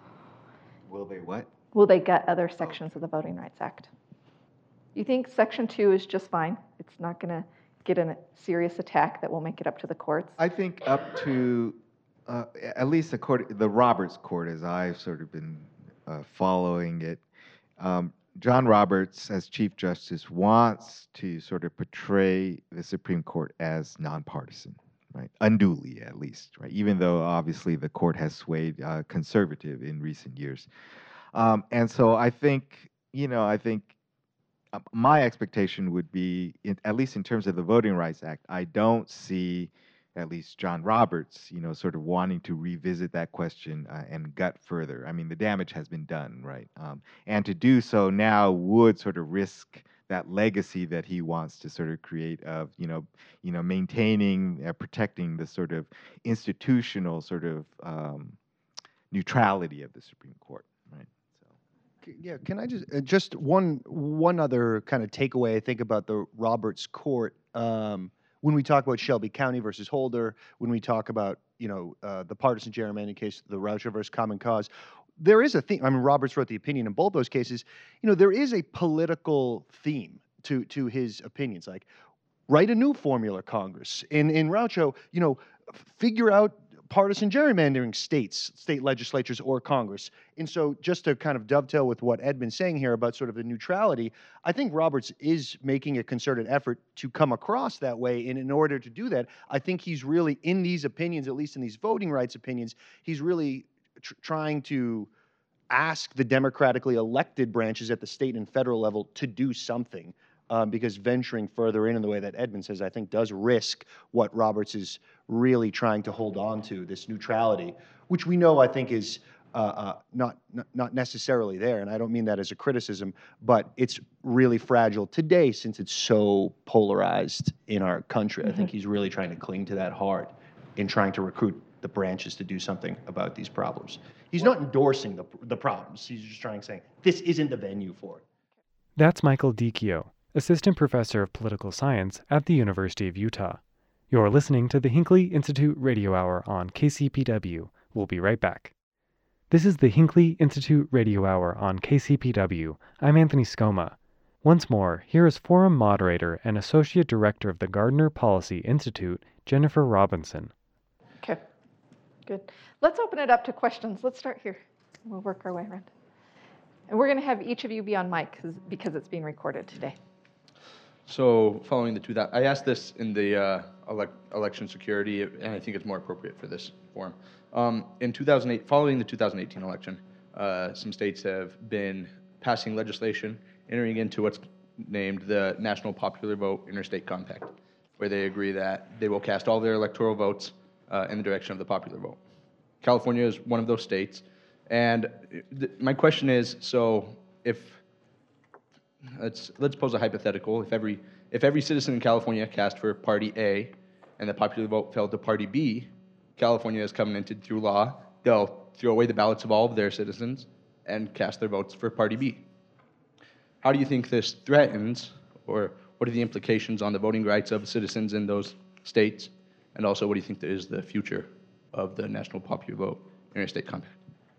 Will they what? Will they gut other sections of the Voting Rights Act? You think Section two is just fine? It's not going to get in a serious attack that will make it up to the courts? I think up to, uh, at least the court, the Roberts Court, as I've sort of been uh, following it, um, John Roberts, as Chief Justice, wants to sort of portray the Supreme Court as nonpartisan. right? Unduly, at least, right? Even though obviously the court has swayed uh, conservative in recent years. Um, and so I think, you know, I think uh, my expectation would be, in, at least in terms of the Voting Rights Act, I don't see at least John Roberts, you know, sort of wanting to revisit that question uh, and gut further. I mean, the damage has been done, right? Um, and to do so now would sort of risk that legacy that he wants to sort of create of, you know, you know, maintaining, uh, protecting the sort of institutional sort of um, neutrality of the Supreme Court, right? So. Yeah, can I just uh, just one one other kind of takeaway I think about the Roberts Court um, when we talk about Shelby County versus Holder, when we talk about you know uh, the partisan gerrymandering case, the Rauscher versus Common Cause, there is a theme. I mean, Roberts wrote the opinion in both those cases. You know, there is a political theme to to his opinions, like write a new formula Congress. In in Raucho, you know, figure out partisan gerrymandering states, state legislatures, or Congress. And so just to kind of dovetail with what Edmund's saying here about sort of the neutrality, I think Roberts is making a concerted effort to come across that way. And in order to do that, I think he's really, in these opinions, at least in these voting rights opinions, he's really tr trying to ask the democratically elected branches at the state and federal level to do something. Um, because venturing further in in the way that Edmund says, I think does risk what Roberts is really trying to hold on to, this neutrality, which we know I think is uh, uh, not, not not necessarily there, and I don't mean that as a criticism, but it's really fragile today since it's so polarized in our country. Mm-hmm. I think he's really trying to cling to that hard in trying to recruit the branches to do something about these problems. He's not endorsing the, the problems. He's just trying to say, this isn't the venue for it. That's Michael Dicchio, Assistant Professor of Political Science at the University of Utah. You're listening to the Hinckley Institute Radio Hour on K C P W. We'll be right back. This is the Hinckley Institute Radio Hour on K C P W. I'm Anthony Scoma. Once more, here is forum moderator and Associate Director of the Gardner Policy Institute, Jennifer Robinson. Okay, good. Let's open it up to questions. Let's start here. We'll work our way around. And we're going to have each of you be on mic because it's being recorded today. So following the two thousand, I asked this in the uh, elect, election security, and I think it's more appropriate for this forum. Um, in two thousand eight, following the two thousand eighteen election, uh, some states have been passing legislation entering into what's named the National Popular Vote Interstate Compact, where they agree that they will cast all their electoral votes uh, in the direction of the popular vote. California is one of those states, and th- my question is: so if Let's let's pose a hypothetical. If every if every citizen in California cast for Party A, and the popular vote fell to Party B, California has covenanted through law they'll throw away the ballots of all of their citizens and cast their votes for Party B. How do you think this threatens, or what are the implications on the voting rights of citizens in those states? And also, what do you think is the future of the National Popular Vote Interstate Compact?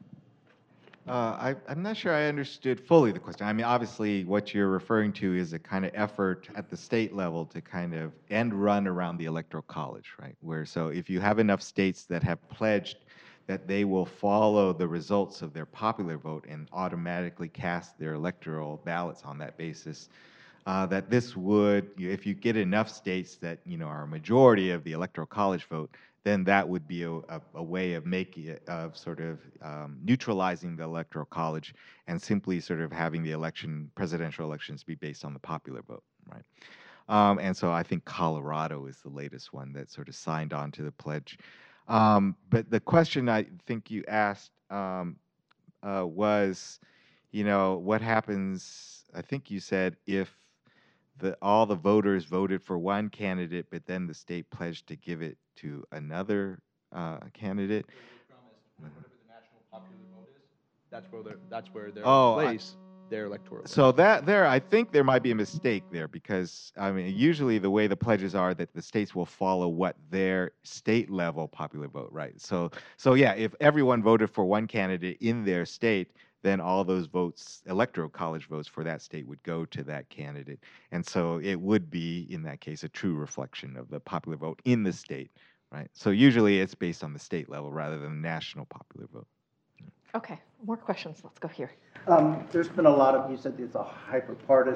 Uh, I, I'm not sure I understood fully the question. I mean, obviously, what you're referring to is a kind of effort at the state level to kind of end run around the Electoral College, right? Where so if you have enough states that have pledged that they will follow the results of their popular vote and automatically cast their electoral ballots on that basis, uh, that this would, if you get enough states that you know are a majority of the Electoral College vote, then that would be a, a, a way of making it, of sort of um, neutralizing the Electoral College and simply sort of having the election, presidential elections be based on the popular vote, right? Um, and so I think Colorado is the latest one that sort of signed on to the pledge. Um, but the question I think you asked um, uh, was, you know, what happens, I think you said, if the, all the voters voted for one candidate, but then the state pledged to give it to another uh, candidate. Whatever the national popular vote is, that's where they're, that's where they're Oh, place their electoral vote. So that there, I think there might be a mistake there because I mean, usually the way the pledges are that the states will follow what their state level popular vote, right? So, so yeah, if everyone voted for one candidate in their state, then all those votes, electoral college votes for that state would go to that candidate. And so it would be, in that case, a true reflection of the popular vote in the state, right? So usually it's based on the state level rather than the national popular vote. Okay, more questions. Let's go here. Um, there's been a lot of, you said it's a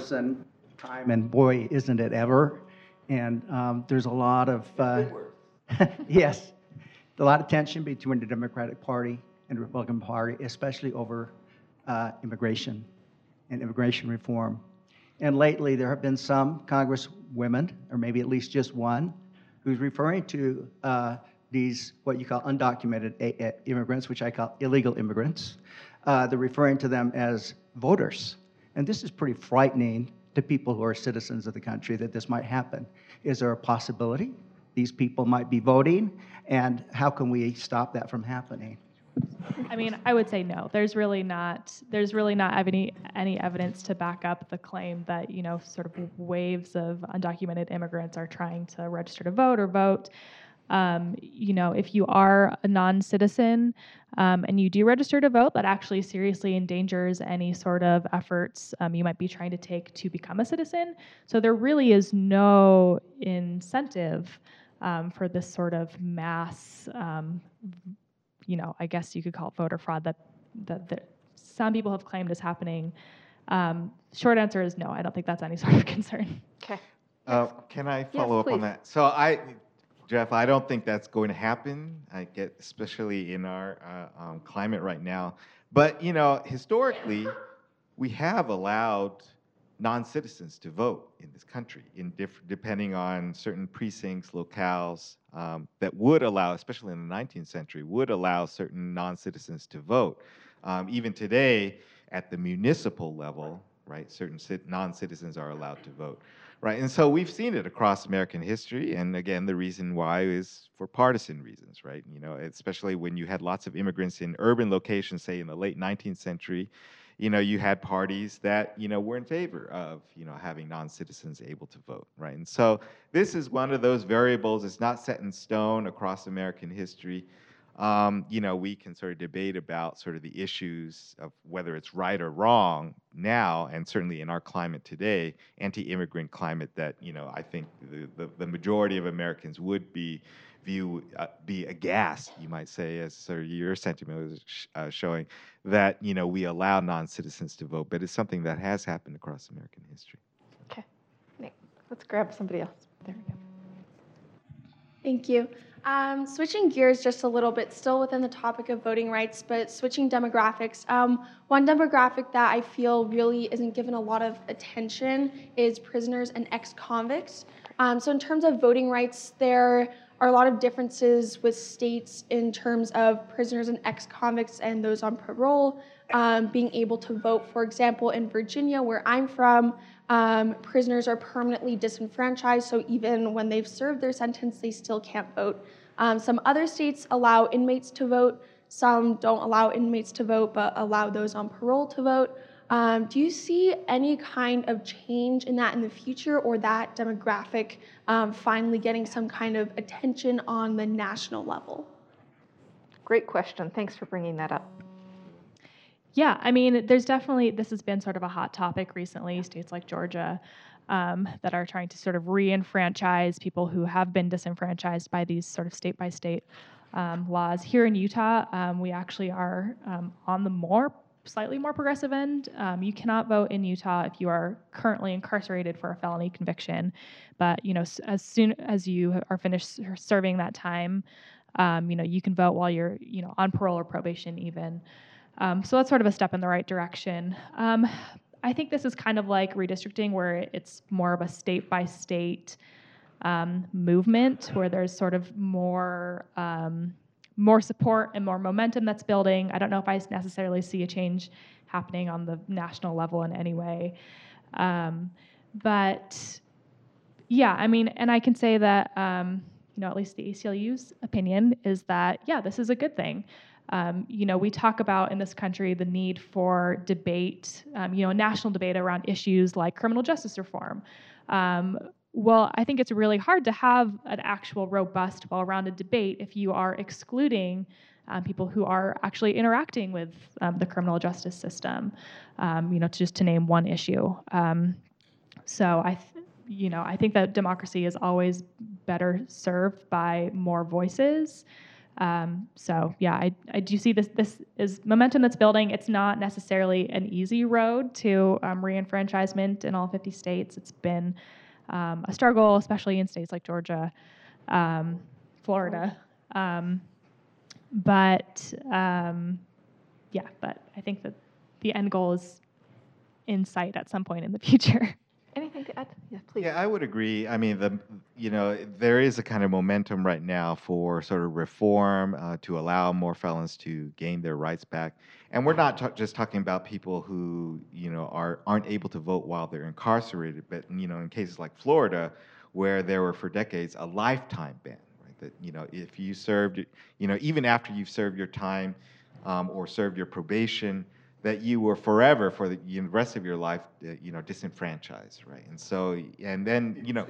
hyper-partisan time, and boy, isn't it ever. And um, there's a lot of, uh, Yes, a lot of tension between the Democratic Party and the Republican Party, especially over uh, immigration and immigration reform. And lately, there have been some congresswomen, or maybe at least just one, who's referring to uh, these, what you call undocumented a- a- immigrants, which I call illegal immigrants. Uh, they're referring to them as voters. And this is pretty frightening to people who are citizens of the country that this might happen. Is there a possibility these people might be voting? And how can we stop that from happening? I mean, I would say no. There's really not. There's really not any any evidence to back up the claim that, you know, sort of waves of undocumented immigrants are trying to register to vote or vote. Um, you know, if you are a non-citizen um, and you do register to vote, that actually seriously endangers any sort of efforts um, you might be trying to take to become a citizen. So there really is no incentive um, for this sort of mass, um, you know, I guess you could call it voter fraud that that, that some people have claimed is happening. Um, short answer is no. I don't think that's any sort of concern. Okay. Uh, can I follow up on please. that? So I, Jeff, I don't think that's going to happen. I get, especially in our uh, um, climate right now. But you know, historically, we have allowed non-citizens to vote in this country, in diff- depending on certain precincts, locales um, that would allow, especially in the nineteenth century, would allow certain non-citizens to vote. Um, even today, at the municipal level, right, certain cit- non-citizens are allowed to vote. Right, and so we've seen it across American history, and again, the reason why is for partisan reasons, right? You know, especially when you had lots of immigrants in urban locations, say in the late nineteenth century, you know, you had parties that, you know, were in favor of, you know, having non-citizens able to vote, right? And so this is one of those variables. It's not set in stone across American history. Um, you know, we can sort of debate about sort of the issues of whether it's right or wrong now, and certainly in our climate today, anti-immigrant climate, that, you know, I think the, the, the majority of Americans would be view uh, be aghast, you might say, as sort of your sentiment was sh- uh, showing, that, you know, we allow non-citizens to vote, but it's something that has happened across American history. Okay. Nate, let's grab somebody else. There we go. Thank you. Um, switching gears just a little bit, still within the topic of voting rights, but switching demographics. Um, one demographic that I feel really isn't given a lot of attention is prisoners and ex-convicts. Um, so in terms of voting rights, there are a lot of differences with states in terms of prisoners and ex-convicts and those on parole um, being able to vote. For example, in Virginia, where I'm from, um, prisoners are permanently disenfranchised, so even when they've served their sentence, they still can't vote. Um, some other states allow inmates to vote. Some don't allow inmates to vote, but allow those on parole to vote. Um, do you see any kind of change in that in the future, or that demographic um, finally getting some kind of attention on the national level? Great question. Thanks for bringing that up. Yeah, I mean, there's definitely, this has been sort of a hot topic recently, states like Georgia um, that are trying to sort of re-enfranchise people who have been disenfranchised by these sort of state-by-state um, laws. Here in Utah, um, we actually are um, on the more, slightly more progressive end. Um, you cannot vote in Utah if you are currently incarcerated for a felony conviction, but, you know, as soon as you are finished serving that time, um, you know, you can vote while you're, you know, on parole or probation even. Um, so that's sort of a step in the right direction. Um, I think this is kind of like redistricting, where it's more of a state-by-state um, movement, where there's sort of more um, more support and more momentum that's building. I don't know if I necessarily see a change happening on the national level in any way. Um, but yeah, I mean, and I can say that, um, you know, at least the A C L U's opinion is that, yeah, this is a good thing. Um, you know, we talk about in this country the need for debate, um, you know, national debate around issues like criminal justice reform. Um, well, I think it's really hard to have an actual robust, well-rounded debate if you are excluding um, people who are actually interacting with um, the criminal justice system, um, you know, to just to name one issue. Um, so I, th- you know, I think that democracy is always better served by more voices. Um, so yeah, I, I do see this, this is momentum that's building. It's not necessarily an easy road to um, re-enfranchisement in all fifty states. It's been um, a struggle, especially in states like Georgia. Um, Florida. Um, but um, yeah, but I think that the end goal is in sight at some point in the future. Anything to add? Yeah, please. Yeah, I would agree. I mean, the you know there is a kind of momentum right now for sort of reform uh, to allow more felons to gain their rights back, and we're not ta- just talking about people who you know are aren't able to vote while they're incarcerated, but you know in cases like Florida, where there were for decades a lifetime ban, right? That you know if you served, you know even after you've served your time um, or served your probation, that you were forever for the you know, rest of your life, uh, you know, disenfranchised, right? And so, and then, you know,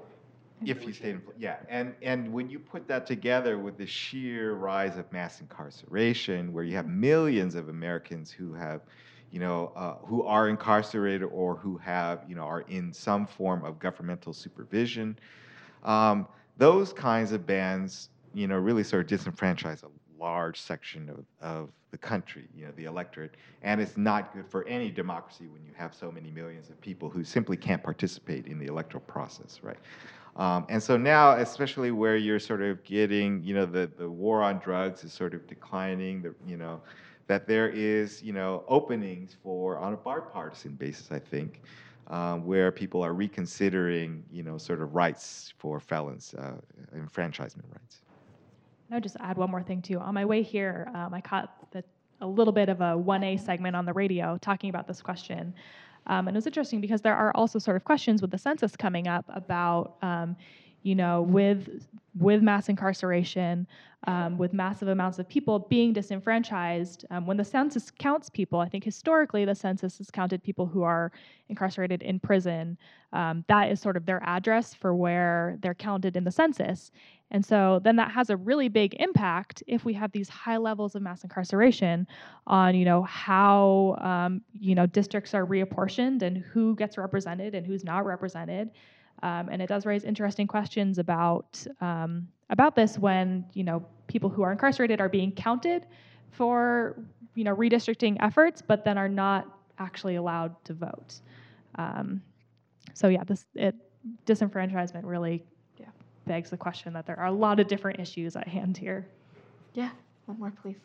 if you stayed in Florida, yeah, and and when you put that together with the sheer rise of mass incarceration, where you have millions of Americans who have, you know, uh, who are incarcerated or who have, you know, are in some form of governmental supervision, um, those kinds of bans, you know, really sort of disenfranchise a large section of, of the country, you know, the electorate, and it's not good for any democracy when you have so many millions of people who simply can't participate in the electoral process, right? Um, and so now, especially where you're sort of getting, you know, the, the war on drugs is sort of declining, the, you know, that there is, you know, openings for, on a bipartisan basis, I think, um, where people are reconsidering, you know, sort of rights for felons, uh, enfranchisement rights. I'll just add one more thing too. On my way here, um, I caught the, a little bit of a one A segment on the radio talking about this question. Um, and it was interesting because there are also sort of questions with the census coming up about, um, you know, with with mass incarceration, um, with massive amounts of people being disenfranchised. Um, when the census counts people, I think historically the census has counted people who are incarcerated in prison. Um, that is sort of their address for where they're counted in the census. And so then that has a really big impact if we have these high levels of mass incarceration on, you know, how, um, you know, districts are reapportioned and who gets represented and who's not represented. Um, and it does raise interesting questions about um, about this when, you know, people who are incarcerated are being counted for, you know, redistricting efforts, but then are not actually allowed to vote. Um, so yeah, this it disenfranchisement really yeah, begs the question that there are a lot of different issues at hand here. Yeah, one more, please.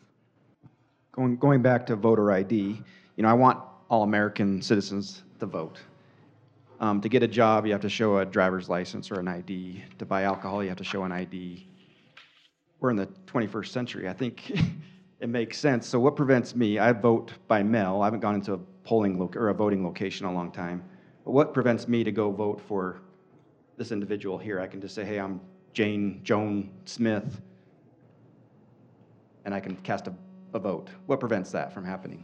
Going going back to voter I D, you know, I want all American citizens to vote. Um, to get a job, you have to show a driver's license or an I D. To buy alcohol, you have to show an I D. We're in the twenty-first century. I think it makes sense. So what prevents me? I vote by mail. I haven't gone into a polling lo- or a voting location in a long time. But what prevents me to go vote for this individual here? I can just say, hey, I'm Jane Joan Smith, and I can cast a, a vote. What prevents that from happening?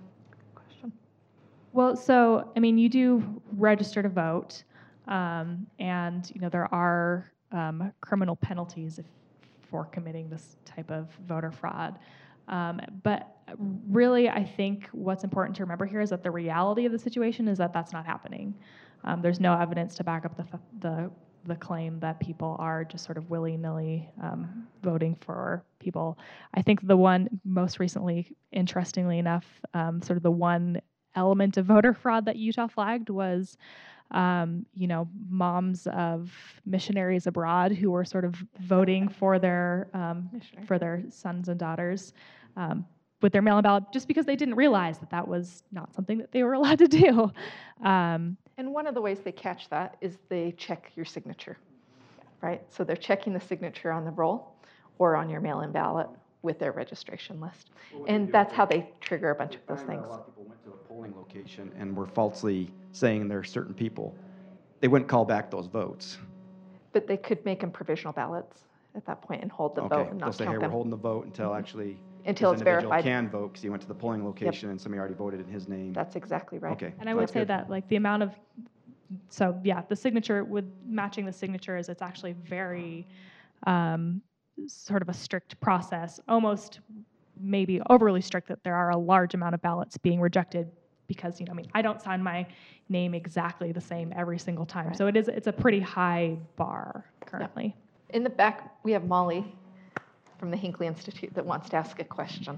Well, so, I mean, you do register to vote, um, and, you know, there are um, criminal penalties if, for committing this type of voter fraud. Um, but really, I think what's important to remember here is that the reality of the situation is that that's not happening. Um, there's no evidence to back up the, the, the claim that people are just sort of willy-nilly um, voting for people. I think the one most recently, interestingly enough, um, sort of the one element of voter fraud that Utah flagged was, um, you know, moms of missionaries abroad who were sort of voting for their um, for their sons and daughters um, with their mail-in ballot just because they didn't realize that that was not something that they were allowed to do. Um, and one of the ways they catch that is they check your signature, right? So they're checking the signature on the roll or on your mail-in ballot with their registration list. Well, and that's how they trigger a bunch of those things. A lot of people went to a polling location and were falsely saying there are certain people. They wouldn't call back those votes. But they could make them provisional ballots at that point and hold the okay. vote and not They'll say, count hey, them. we're holding the vote until mm-hmm. actually until this it's individual verified. Can vote because he went to the polling location yep. and somebody already voted in his name. That's exactly right. Okay. And I would That's say good. that like the amount of, so yeah, the signature with matching the signatures, it's actually very um, sort of a strict process, almost maybe overly strict, that there are a large amount of ballots being rejected because, you know, I mean, I don't sign my name exactly the same every single time. Right. So it is, it's a pretty high bar currently. Yeah. In the back, we have Molly from the Hinckley Institute that wants to ask a question.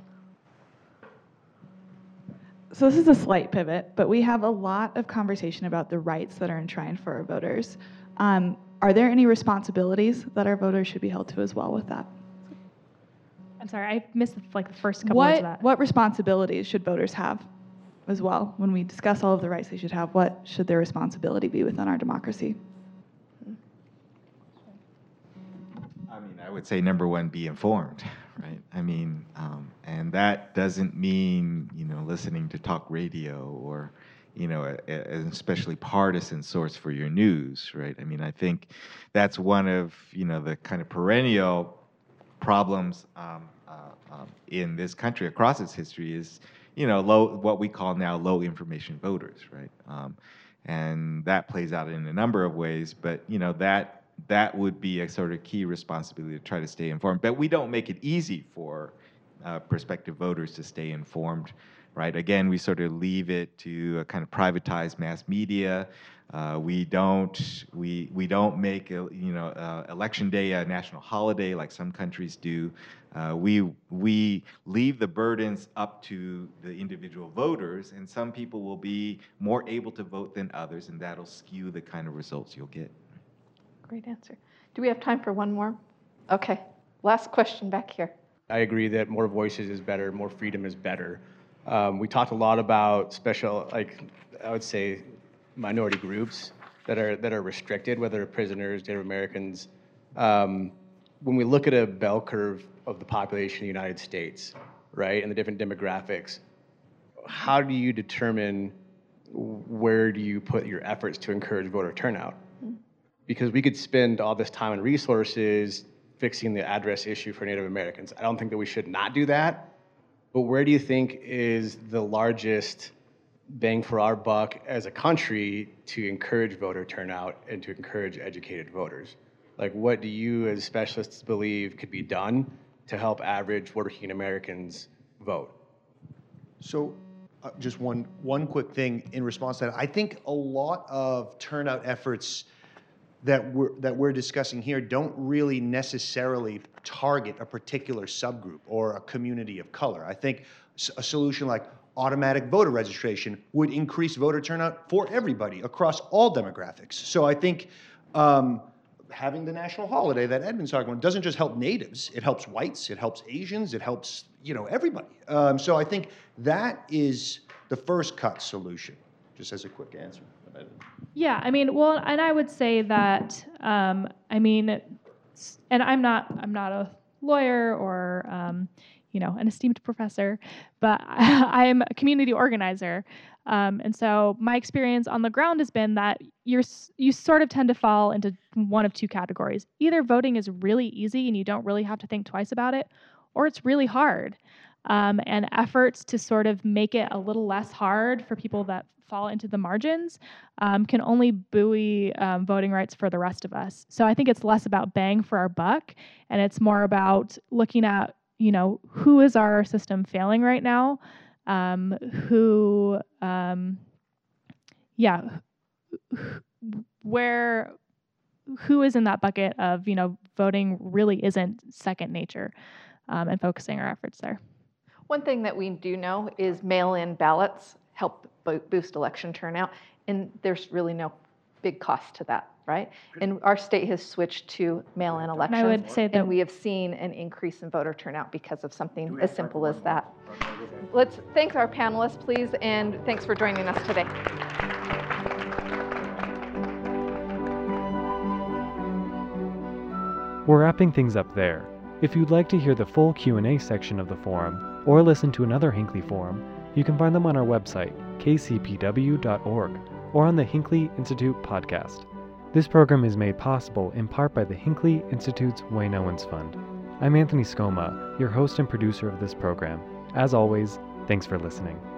So this is a slight pivot, but we have a lot of conversation about the rights that are enshrined for our voters. Um, are there any responsibilities that our voters should be held to as well with that? I'm sorry, I missed like the first couple words of What, that. what responsibilities should voters have as well? When we discuss all of the rights they should have, what should their responsibility be within our democracy? I mean, I would say number one, be informed, right? I mean, um, and that doesn't mean, you know, listening to talk radio or, you know, a, a, an especially partisan source for your news, right? I mean, I think that's one of, you know, the kind of perennial problems um, uh, um, in this country across its history is, you know, low, what we call now low information voters, right? Um, and that plays out in a number of ways, but, you know, that that would be a sort of key responsibility to try to stay informed. But we don't make it easy for uh, prospective voters to stay informed, right? Again, we sort of leave it to a kind of privatized mass media. Uh, we don't we we don't make a, you know uh, election day a national holiday like some countries do. Uh, we we leave the burdens up to the individual voters, and some people will be more able to vote than others, and that'll skew the kind of results you'll get. Great answer. Do we have time for one more? Okay. Last question back here. I agree that more voices is better, more freedom is better. Um, we talked a lot about special, like I would say, minority groups that are that are restricted, whether prisoners, Native Americans. Um, when we look at a bell curve of the population of the United States, right, and the different demographics, how do you determine where do you put your efforts to encourage voter turnout? Because we could spend all this time and resources fixing the address issue for Native Americans. I don't think that we should not do that, but where do you think is the largest bang for our buck as a country to encourage voter turnout and to encourage educated voters? Like, what do you as specialists believe could be done to help average working Americans vote? So uh, just one, one quick thing in response to that. I think a lot of turnout efforts that we're, that we're discussing here don't really necessarily target a particular subgroup or a community of color. I think a solution like automatic voter registration would increase voter turnout for everybody across all demographics. So I think um, having the national holiday that Edmund's talking about doesn't just help natives, it helps whites, it helps Asians, it helps, you know, everybody. Um, so I think that is the first cut solution, just as a quick answer. Yeah, I mean, well, and I would say that, um, I mean, and I'm not, I'm not a lawyer or, um, you know, an esteemed professor, but I am a community organizer, um, and so my experience on the ground has been that you're, you sort of tend to fall into one of two categories. Either voting is really easy and you don't really have to think twice about it, or it's really hard. Um, and efforts to sort of make it a little less hard for people that fall into the margins um, can only buoy um, voting rights for the rest of us. So I think it's less about bang for our buck, and it's more about looking at, you know, who is our system failing right now, um, who, um, yeah, where, who is in that bucket of, you know, voting really isn't second nature, um, and focusing our efforts there. One thing that we do know is mail-in ballots help bo- boost election turnout, and there's really no big cost to that, right? And our state has switched to mail-in elections, I would say that and we have seen an increase in voter turnout because of something as simple as that. Let's thank our panelists, please, and thanks for joining us today. We're wrapping things up there. If you'd like to hear the full Q and A section of the forum, or listen to another Hinckley Forum, you can find them on our website, k c p w dot org, or on the Hinckley Institute podcast. This program is made possible in part by the Hinckley Institute's Wayne Owens Fund. I'm Anthony Scoma, your host and producer of this program. As always, thanks for listening.